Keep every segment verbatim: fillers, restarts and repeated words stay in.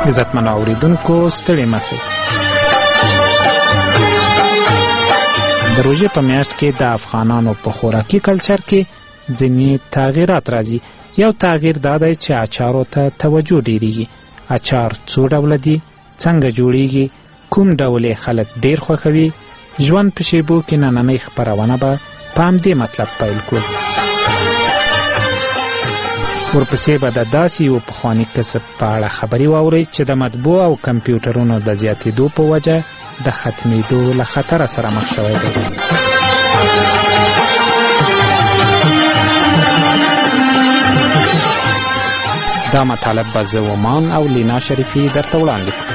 عزتمن اوریدونکو ستړي مسئ. د روژې په میاشت کې د افغانانو په خوراکي کلچر کې ځینې تغییرات راځي. یو تغییر دا دی چې اچارو ته توجه ډیریږي. اچار څو ډوله دي، څنګه جوړیږي، کوم ډول خلک ډیر خوښوي؟ ژوند په شیبو کې نننۍ خپرونه به په همدې مطلب پیل کړو. ورپسې به د داسې یو پخواني کسب په اړه خبرې واورئ چې د مطبوع او کمپیوټرونو د زیاتېدو په وجه د ختمېدو له خطره سره مخ شوی دی. دا مطالب به زه ومان او لینا شریفي درته وړاندې کړو.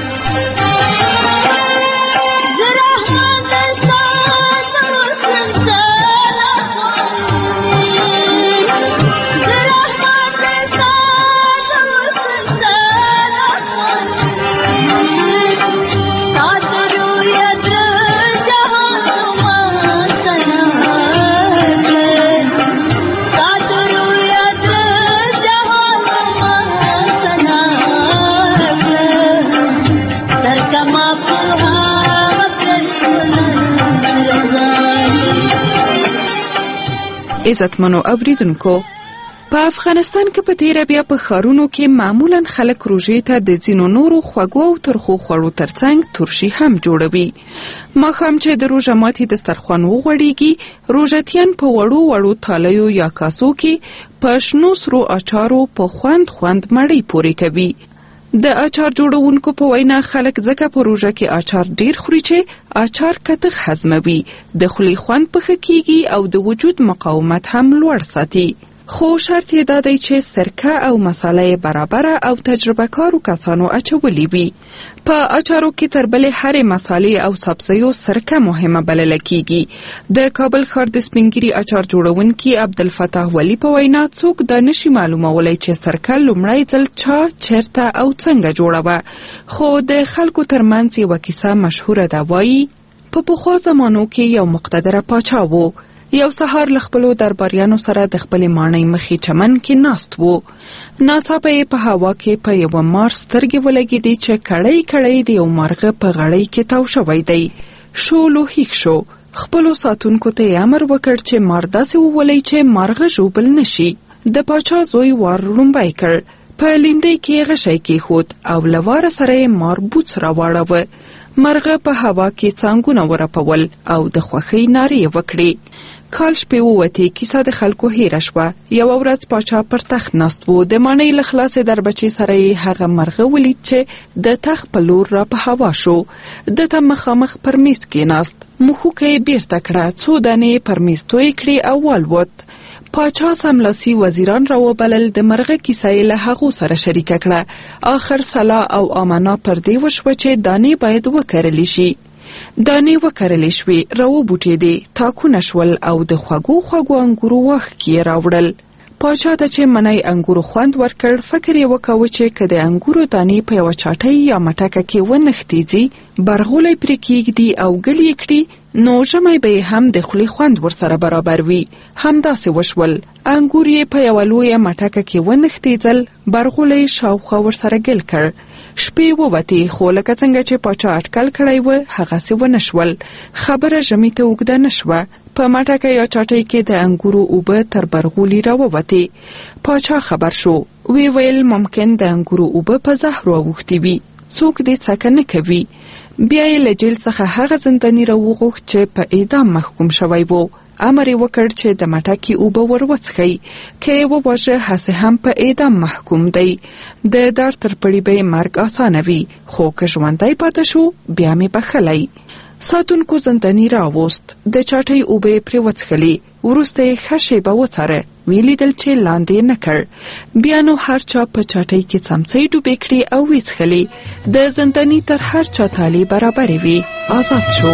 عزتمنو اوریدونکو، په افغانستان کې په تیره بیا په ښارونو کې معمولا خلک روژې ته د ځینو نورو خوږو او ترخو خوړو ترڅنګ ترشي هم جوړوي. ماښام چې د روژه ماتي دسترخوان وغوړېږي، روژتیان په وړو وړو تالیو یا کاسو کې په شنو سرو اچارو په خوند خوند مړۍ پورې کوي. د اچار جوړونکو په وینا خلک ځکه په روژه کې اچار ډیر خوري چې اچار کتغ هضموي، د خولې خوند پخه کیږي او د وجود مقاومت هم لوړ ساتي. خو شرط یې دا دی چې سرکه او مساله برابره او تجربه کارو کسانو اچولي وي. په اچارو کې تر بلې هرې مسالې او سبزیو سرکه مهمه بلله کیږي. د کابل ښار د سپینګیري اچار جوړونکي عبدالفتاح ولی په وینا څوک دا نشي معلومولی چې سرکه لومړی ځل چا، چیرته او څنګه جوړوه. خو د خلکو ترمنځ یوه کیسه مشهوره ده. وایي په پخوا زمانو کې یو مقتدره پاچا و. یو سهار له خپلو درباریانو سره د خپلې ماڼۍ مخې چمن کې ناست و. ناڅاپه یې په هوا کې په یوه مار سترګې ولګېدې چې کړۍ کړۍ د یو مارغه په غړۍ کې تاو شوی دی. شولو هیښ شو. خپلو ساتونکو ته یې امر وکړ چې مار داسې وولئ چې مارغه ژوبل نشي. د پاچا زوی وار لومبی کړ. په لیندۍ کې غشی کېښود او له واره سره یې مار بوڅ راواړوه. مرغه په هوا کې څانګونه ورپول او د خوښۍ نارې یې وکړې. کال شپې ووتې، کیسه د خلکو هیره شوه. یوه ورځ پاچا پر تخت ناست و. د ماڼۍ له خلاصې دربچې سره یې هغه مرغه ولید چې د تخت په لور را په هوا شو. ده ته مخامخ پر میز کېناست. مښوکه یې بیرته کړه، څو دانې پر میز توی کړې او والوت. پاچا سملاسي وزیران را وبلل. د مرغه کیسه یې له هغو سره شریکه کړه. آخر سلا او آمنا پر دې وشوه چې دانې باید وکرلی شي. دانې وکرلی شوې، راوبوټېدې، تاکونه شول او د خوږو خوږو انګورو واښکې یې راوړل. پاچا ته چې منی انګورو خوند ورکړ، فکر یې وکاوه چې که د انګورو دانې په یوه چاټۍ یا مټکه کې ونښتېځي، برغولی پرې کېږدي او ګل یې کړي، نو ژمی به یې هم د خولې خوند ورسره برابر وي. همداسې وشول. انګور یې په یوه لویه مټکه کې ونښتېځل، برغولی شاوخوا ورسره ګل کړ. شپې ووتې، خو لکه څنګه چې پاچا اټکل کړی و هغسې ونه شول. خبره ژمي ته اوږده نه شوه. په مټکه یا چاټۍ کې د انګورو اوبه تر برغولي راووتې. پاچا خبر شو. وی ویل ممکن د انګورو اوبه په زهرو اوښتې وي، څوک دې څکه نه کوي. بیا یې له جیل څخه هغه زنداني راوغوښت چې په اعدام محکوم شوی و. امر یې وکړ چې د مټکې اوبه ور وڅښئ، که یې وواژه هسې هم په اعدام محکوم دی. د دار تر پړي به یې مرګ اسانه وي، خو که ژوندی پاته شو بیا مې بخلی. ساتونکو زنداني راوست. د چاټۍ اوبه یې پرې وڅښلې. وروسته یې ښه شیبه وڅاره. ویې لیدل چې لاندې نه کړ. بیا نو هر چا په چاټۍ کې څمڅۍ ډوبې کړې او ویې څښلې. د زنداني تر هر چا تالې برابرې وي. آزاد شو.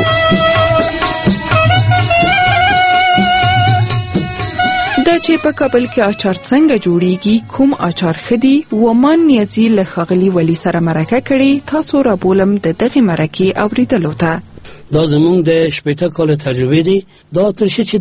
دا چې په کابل کې اچار څنګه جوړیږي، کوم اچار ښه دي، ومان نیازي له ښاغلي ولی سره مرکه کړې. تاسو رابولم د دغې مرکې اورېدلو ته. دا زمونږ د شپېته کاله تجربه دی. دا ترشي چې دی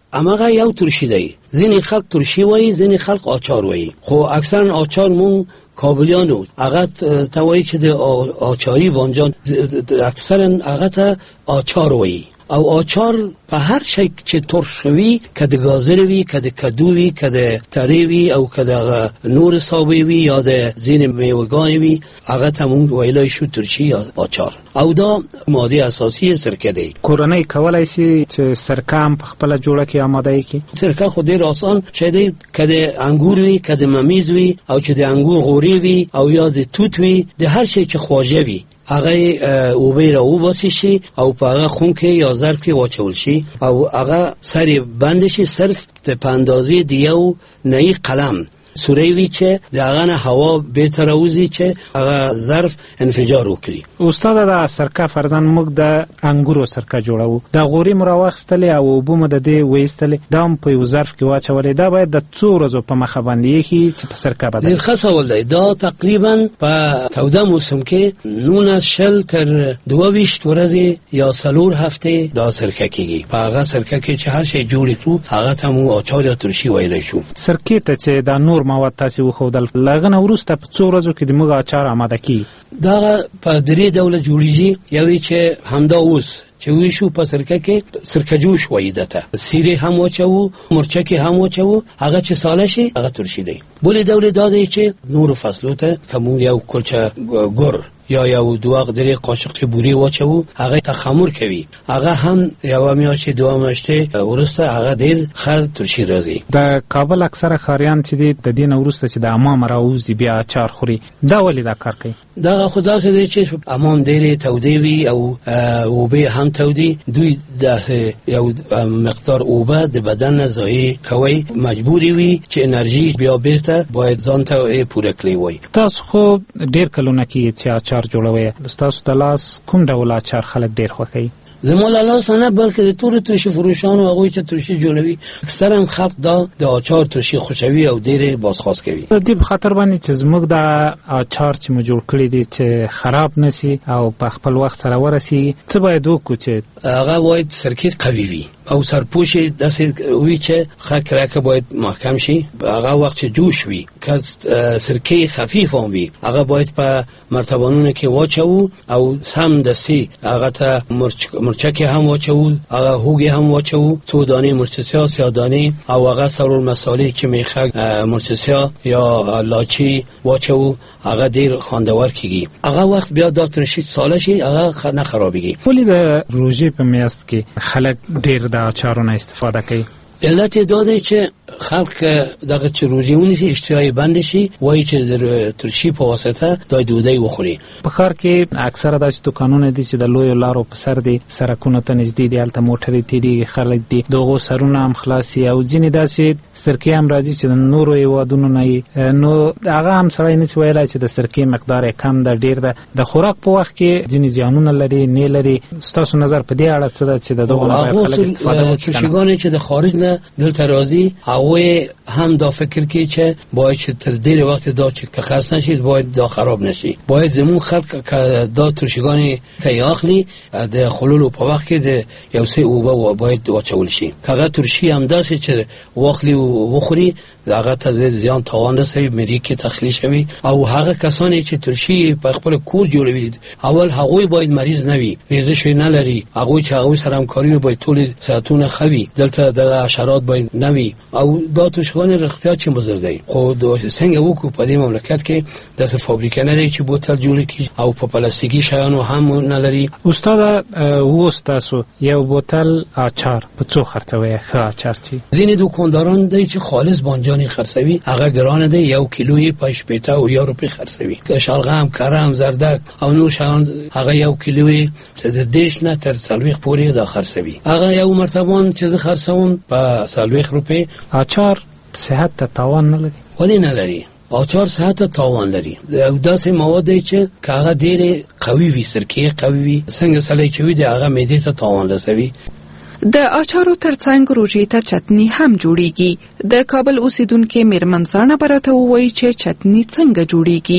امغه یو ترشی دی. ځینې خلک ترشی وایي، ځینې خلک آچار وایي، خو اکثرا آچار مون کابلیانو هغه ته وایي چې د آچاری بانجان اکثرا هغه ته آچار وایي. او آچار په هر شی چې ترش وي، که د گازر وي، که د کدو وي، که د تری وي، او که د نور سابه وي یا د ځینې میوه‌ګانې وي، هغه ته مونږ ویلای شو ترشی یا آچار. او دا ماده اساسی سرکه دی. کورنۍ کولای شي چې سرکه هم په خپله جوړه کې آماده کړي. سرکه خو ډېر آسان شی دی، که د انګور وي، که د ممیز وي، او چې د انګور غوړي وي، او یا د توت وي، د هر شی چې خواږه وي، هغه اوبه را وباسي شي او په هغه خون کې یا ظرف کې واچول شي او هغه سری بند شي، صرف په اندازې د یو نه‌ای قلم سوری وی چې دغه نه هوا بیرته راوځي چې هغه ظرف انفجار وکړي. استاد دا سرکه فرضاً موږ د انګورو سرکه جوړو، د غوري مراوخستلې او اوبه مو د دې وېستلې، دا هم په یو ظرف کې واچولې، دا باید د څو ورځو په مخه باندې یې چې په سرکه بدل. ډېر ښه سوال دی. دا تقریبا په توده موسم کې نولس شل تر دوه ویشت ورځې یا څلور هفته دا سرکه کېږي. په هغه سرکه کې چې هر شی جوړ کړو هغه ته مو آچار یا ترشی ویلی شو. سرکې ته چې دا نور مواد تاسو وښودل، له هغه نه وروسته په څو ورځو کې د موږ اچار آماده کیږي؟ دا په درې ډوله جوړیږي. یوې چې همدا اوس چې وی شو په سرکه کې سرکه جوش وایي دته، سیره هم واچو، مرچکې هم واچو، هغه چې ساله شي هغه ترشی دی. بلې ډول دا دی چې نور فصلو ته کوم یو کلچه ګور یا یو دوه درې قاشق بوري واچو، هغه تخمر کوي، هغه هم یو میاشت دوه میاشتې ورسته هغه ډیر خل ترشی راځي. د کابل اکثره خاریان چې د دین ورسته چې د امام راوځي بیا اچار خوري، دا ولې دا کار کوي؟ دا خدا سره چې امام ډیر تودی وي او اوبه هم تودی، دوی د یو مقدار اوبه د بدن نه ضایع کوي، مجبوری وي چې انرژي بیا بیرته باید ځان ته پوره کړی وي. تاسو خو ډیر کلونه کې چې اچار جوړوي، تاسو د لاس کوم ډول اچار خلک ډیر خوښوي؟ زموږ لاس نه بلکې د ټولو ترشي فروشانو هغوی چې ترشي جوړوي اکثرا خلک دا د اچار ترشي خوښوي او ډېر بازخواست کوي. د دې په خاطر باندې چې زموږ د اچار چې مو جوړ کړی دی چې خراب نشي او په خپل وخت سره ورسیږي، څه باید وکړو چې هغه باید سرکټ قوي وي او سرپوشي داسې وي چې خاک راکه باید محکم شي. هغه وخت چې جوش وي که سرکې خفیف هم وي، هغه باید په مرتبانونو کې واچو او سم دستی هغه ته مرچ مرچکې هم واچو، هغه هوګې هم واچو، څو دانې مرچ سیاه سیاه دانې او هغه سرور مسالې چې میخه مرچ سیاه یا لاچی واچو، هغه ډیر خوندور کیږي. هغه وخت بیا دا ترشی ساله شي هغه نه خرابېږي. ولې د روژې په میاشت کې خلک ډیر د اچارونو استفاده کوي؟ علت دا دی چې خلق دغه چې روزي ونیسي اشتهای بند شي، وایي چې د ترشی په واسطه د ډوډۍ وخوري. په ښار کې اکثره داسې دوکانونه دي چې د لویو لارو په سر دي، سړکونو ته نږدې دي، هلته موټرې تېرېږي، خلک دي، د هغو سرونه هم خلاص وي او ځینې داسې سرکې هم راځي چې د نورو هېوادونو نه یي، نو هغه هم سړی نشي ویلی چې د سرکې مقدار یې کم ده ډېر ده. د خوراک په وخت کې ځینې زیانونه لري نه لري، ستاسو نظر په دې اړه څه ده چې د دغو نه باید خلک استفاده وکړي؟ ترشیګانې چې د خارج نه دلته راځي هغوی هم دا فکر کوي چې باید چې تر ډېر وخت دا چې که خرڅ نشي باید دا خراب نشي. باید زمون خلک که دا ترشیګانې که اخلي د خلولو په وخت کې د یو څه اوبه باید واچول شي. که هغه ترشي همداسې چې واخلي او وخوري هغه ته زیان تاوان رسوي، معدې کې تخلیه شوي. او هغه کسانی چې ترشي په خپل کور جوړوي اول هغوی باید مریض نه وي، ریزش نه لري، هغوی چې هغوی سره همکاري باید ټول صحتونه خوي، دلته د حشرات باید نه وي او دا ترشیګانې رښتیا چې مضر دی. خو څنګه وکړو په دې مملکت کې داسې فابریکه نه دی چې بوتل جوړ کړي او په پلاستیکي شیانو هم نه لري. استاد اوس تاسو یو بوتل اچار په څو خرڅوي؟ ښه اچار چې ځینې دوکانداران دی چې خالص بانجان خرڅوي هغه ګرانه دی، یو کیلویی په شپږ او یو روپۍ خرڅوي. که شلغم، کرم، زردک او نور شیان هغه یو کیلویی د دیش نه تر څلوېښت پورې دا خرڅوي. هغه یو مرتبان چې زه خرڅوم په څلوېښت روپۍ. اچار صحت ته تاوان نه لري؟ ولې نه لري؟ اچار صحت ته تاوان لري. او داسې مواد دی چې که هغه ډېرې قوي وي، سرکې قوي وي، څنګه سړی چې وي د هغه معدې ته تاوان رسوي. د اچارو ترڅنګ روژې ته چتنی هم جوړیږي. د کابل اوسیدونکو میرمن زانه براته وایي چې چتنی څنګه جوړیږي.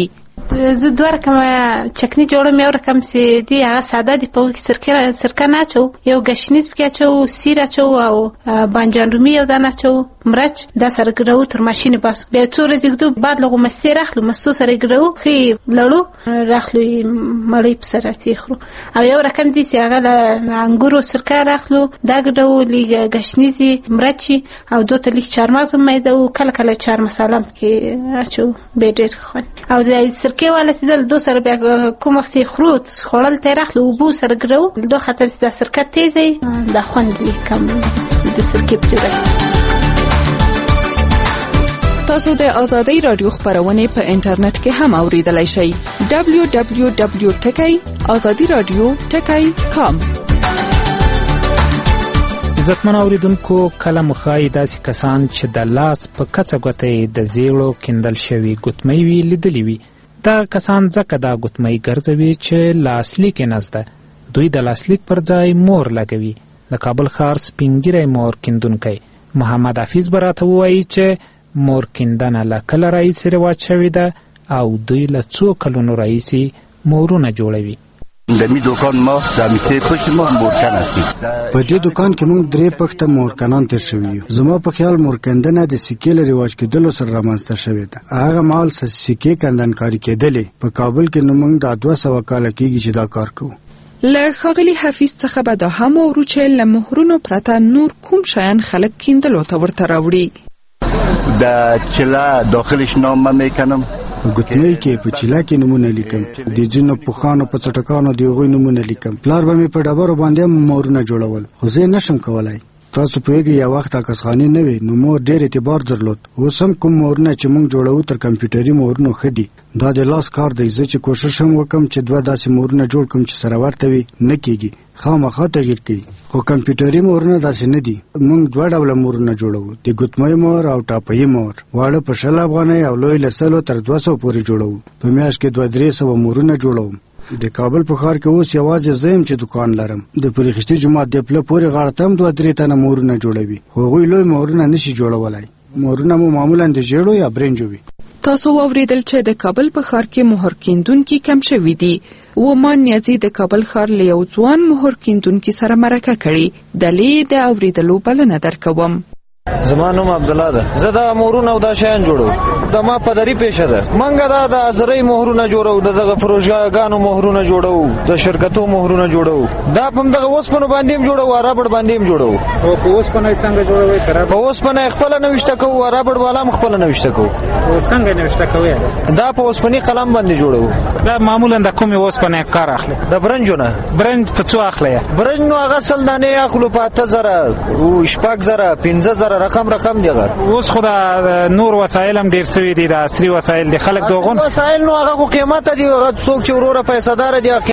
زه دوه رقمه چکنی جوړم. یو رقم چې دی هغه ساده دی، په کې سرکه سرکه نه اچو، یو ګشنیز پکې اچو، سیر اچو او بانجان رومي یو دانه اچو، مرچ دا سره ګډو تر ماشین باسو. بیا څو ورځې ګدو بعد لغه مستې راخلو، مستو سره ګډو خي لړو راخلو مړی په سره تیخرو. او یو رقم دی چې هغه له انګورو سرکه راخلو، دا ګډو لیګ ګشنیزي مرچ او دوه تلیک چارمغز مېده او کله کله چار مساله کې اچو به ډېر خوند. او د سرکه والا سیدل دو سره بیا کوم وخت خروت خورل تیرخلو او بو سره ګرو دو خاطر د سرکه تیزه د خوند لیکم د سرکه پریوت. تاسو د آزادۍ رادیو خبرونه په انټرنیټ کې هم اوریدلای شئ. دبلیو دبلیو دبلیو ټکی آزادی رادیو ټکی کام. عزتمن اوریدونکو، کله مخای داسې کسان چې د لاس په کڅه ګوتې د زیړو کیندل شوی ګوتمۍ وی لیدلی وي. دا کسان ځکه دا ګوتمۍ ګرځوي چې لاسلیک نزده، دوی د لاسلیک پر ځای مور لګوي. د کابل ښار سپینګیری مور کیندونکی محمد حفیظ براته وایي چې مور کیندنه له کله راهیسې رواج شوې ده او دوی له څو کلونو راهیسې مورونه جوړوي. د می دوکان ما د میته پښ ما مورکن هستي. په دې دوکان کې موږ درې پښته مورکنان تیر شوی یو. زما په خیال مورکندنه د سکې له رواج کېدلو سره رامنځته شوې ده. هغه مال سکې کندنکاری کېدلې په کابل کې نو موږ د دوه سوه کاله کېږي چې دا کار کوو. له ښاغلي حفیظ څخه به دا هم واورو چې له مهرونو پرته نور کوم شیان خلک کیندلو ته ورته راوړي. د چلا داخلش نام میکنم، ګوتمۍ کې په چلا کې نمونه لیکم، د جنو پوخانو په چټکانو دی غوي نمونه لیکم. پلار به مې په ډبرو باندې مورونه جوړول، خو زه نشم کولای. تاسو په یوه وخت کسخانی نه وي نو مور ډېر اعتبار درلود. اوس هم کوم مورونه چې موږ جوړو تر کمپیوټري مورونو ښه دي. دا د لاس کار دی. زه چې کوشش هم وکم چې دوه داسې مورونه جوړ کړم چې سره ورته وي، نه کېږي، خامخا تغیر کوي. خو کمپیوټري مورونه داسې نه دي. موږ دوه ډوله مورونه جوړو، د ګوتمۍ مور او ټاپوي مور. واړه په شل افغانۍ او لوی له سلو تر دوه سوه پورې جوړو. په میاشت کې دوه درې سوه مورونه جوړوم. د کابل په ښار کې اوس یوازې زه یم چې دکان لرم. د پلخشتي جومات د پله پورې غاړه ته هم دوه درې تنه مورونه جوړوي، خو هغوی لوی مورونه نشي جوړولی. مورونه مو معمولا د ژیړو یا برنجو وي. تاسو واوریدل چې د کابل په ښار کې مهر کیندونکي کم شوي دي. ومان نیازي د کابل ښار له یو ځوان مهر کیندونکي سره مرکه کړې. دلې د اوریدلو بلنه درکوم. زما نوم عبدالله ده. زه د مهرونه او دا شیان جوړو. د ما پدری پیشه ده. منګه دا د ازرې مهرونه جوړو، دغه پروژګانو مهرونه جوړو، د شرکتو مهرونه جوړو. دا په دغه اوسپنو باندې هم جوړو، رابړ باندې هم جوړو. او په اوسپنه څنګه جوړوي؟ تر په اوسپنه خپل نوښت کوو، رابړ والا خپل نوښت کوو. او څنګه نوښت کوي؟ دا په اوسپني قلم باندې جوړو. دا معمولا د کومه اوسپنه کار اخلي؟ د برنجونه. برنج په څو اخلي؟ برنج نو هغه سل دانې اخلو په اته زره او شپږ زره پنځه زره رقم رقم دی. اوس خو دا نور وسایل هم ډیر سوي دي، د عصري وسایل دي. خلک دوغون وسایل نو هغه قیمت دي، هغه څوک چې وروره پیسې دار دي